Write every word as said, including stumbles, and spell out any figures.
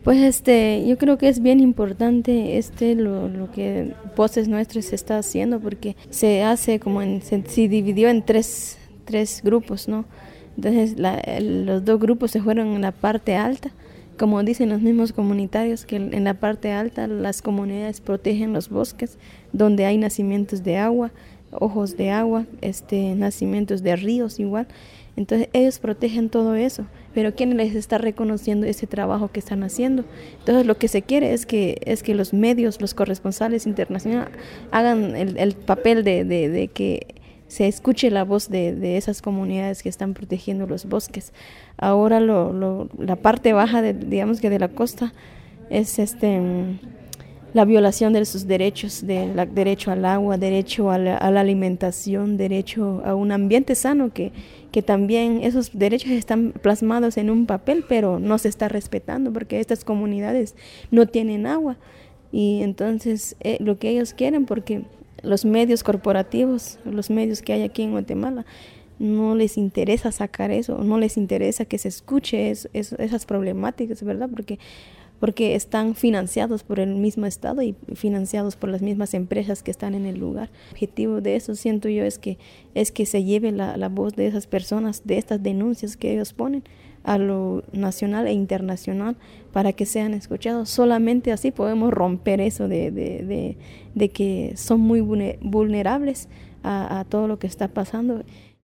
Pues este, yo creo que es bien importante este lo, lo que Voces Nuestras se está haciendo, porque se hace como en, se, se dividió en tres, tres grupos, ¿no? Entonces la, el, los dos grupos se fueron en la parte alta, como dicen los mismos comunitarios, que en la parte alta las comunidades protegen los bosques, donde hay nacimientos de agua, ojos de agua, este, nacimientos de ríos igual. Entonces ellos protegen todo eso, pero ¿quién les está reconociendo ese trabajo que están haciendo? Entonces lo que se quiere es que, es que los medios, los corresponsales internacionales hagan el, el papel de, de, de que se escuche la voz de, de esas comunidades que están protegiendo los bosques. Ahora lo, lo, la parte baja, de, digamos que de la costa, es este... la violación de sus derechos, de la, derecho al agua, derecho a la, a la alimentación, derecho a un ambiente sano, que, que también esos derechos están plasmados en un papel, pero no se está respetando porque estas comunidades no tienen agua. Y entonces eh, lo que ellos quieren, porque los medios corporativos, los medios que hay aquí en Guatemala, no les interesa sacar eso, no les interesa que se escuche eso, eso, esas problemáticas, ¿verdad? Porque porque están financiados por el mismo Estado y financiados por las mismas empresas que están en el lugar. El objetivo de eso, siento yo, es que, es que se lleve la, la voz de esas personas, de estas denuncias que ellos ponen, a lo nacional e internacional, para que sean escuchados. Solamente así podemos romper eso de, de, de, de que son muy vulnerables a, a todo lo que está pasando.